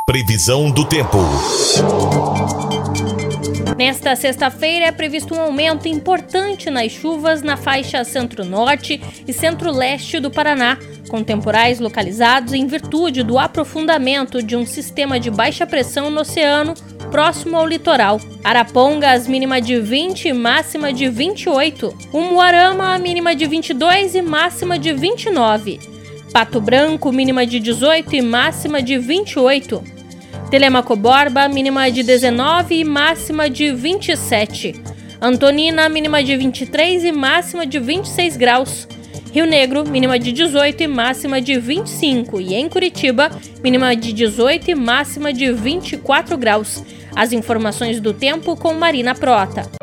Previsão do tempo. Nesta sexta-feira é previsto um aumento importante nas chuvas na faixa centro-norte e centro-leste do Paraná, com temporais localizados em virtude do aprofundamento de um sistema de baixa pressão no oceano próximo ao litoral. Arapongas, mínima de 20 e máxima de 28. Umuarama, mínima de 22 e máxima de 29. Pato Branco, mínima de 18 e máxima de 28. Telemaco Borba, mínima de 19 e máxima de 27. Antonina, mínima de 23 e máxima de 26 graus. Rio Negro, mínima de 18 e máxima de 25. E em Curitiba, mínima de 18 e máxima de 24 graus. As informações do tempo com Marina Prota.